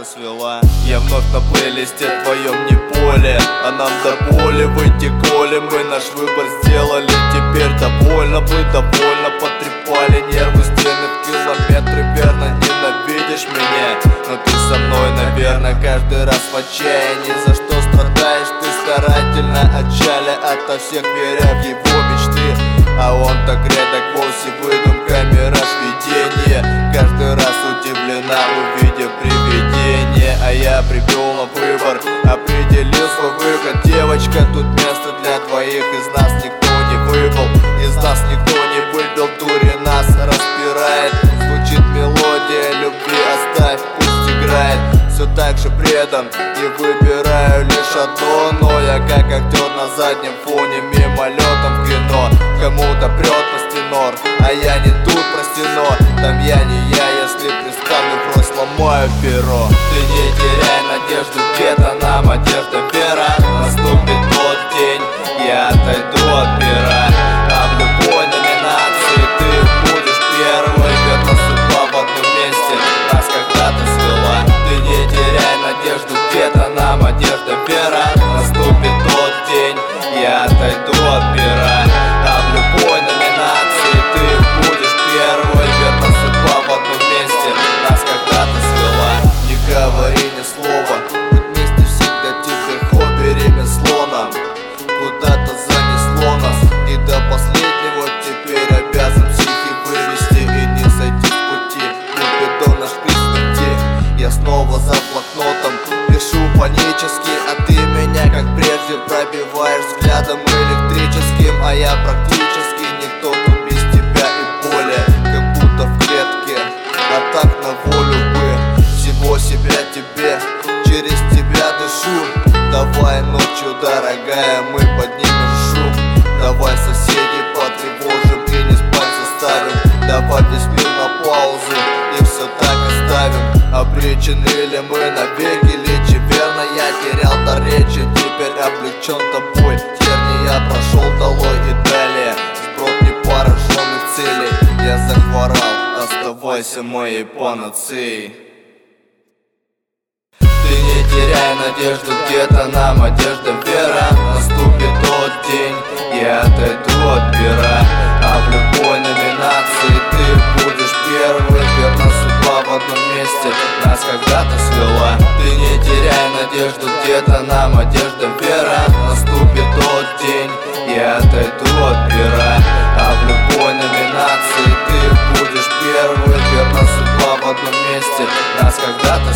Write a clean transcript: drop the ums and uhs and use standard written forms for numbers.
когда-то свела. Я вновь на плейлисте твоем не поле, а нам до боли выйти коли. Мы наш выбор сделали, теперь довольно быть довольно. Потрепали нервы, стены в километры. Верно, ненавидишь меня, но ты со мной, наверное, каждый раз в отчаянии. За что страдаешь ты старательно, отчаля ото всех, веря в его мечты. А он так редок, вовсе выдумка, мираж, видение. Каждый раз удивлена, увидев привидение. А я привел на выбор, определил свой выход. Девочка, тут место для двоих, из нас никто не выбыл. Из нас никто не выбил, дури нас распирает. Звучит мелодия любви, оставь, пусть играет. Все так же предан и выбираю лишь одно. Но я как актер на заднем фоне, мимолетом в кино. Кому-то прет постенор, а я не тут, прости, но там я не я, если представлю, брось, ломаю перо. Ты не теряй надежду, где-то нам одежда вера. Наступит тот день, я отойду от пера. А в любой номинации ты будешь первой. Верно, судьба в одном месте нас когда-то свела. Ты не теряй надежду, где-то нам одежда вера. Наступит тот день, я отойду от пера. А в любой номинации ты будешь первой. Верно, судьба в одном месте нас когда-то свела. Не говори ни слова, быть вместе всегда теперь хобби, ремесло нам. Куда-то занесло нас, и до последнего теперь обязан психи вывести и не сойти с пути. Купидон наш присмерти. Я снова за блокнотом пишу панически, а ты меня как прежде пробиваешь взглядом электрическим. А я практически никто тут без тебя и более, как будто в клетке, а так на волю бы. Всего себя тебе, через тебя дышу. Давай ночью, дорогая, мы поднимем шум. Давай соседей потревожим и не спать заставим. Давай весь мир на паузу и все так оставим. Обречены ли мы навеки лечи? Верно, я терял дар речи, теперь облечен тобой. Терни я прошел долой и далее сброд непораженных целей. Я захворал, оставайся моей панацеей. Ты не теряй надежду, где-то нам одежда вера. Наступит тот день, я отойду от пера. А в любой номинации ты будешь первой. Верно, судьба в одном месте нас когда-то свела. Ты не теряй надежду, где-то нам одежда вера. Наступит тот день, я отойду от пера. А в любой номинации ты будешь первой. Верно, судьба в одном месте нас когда-то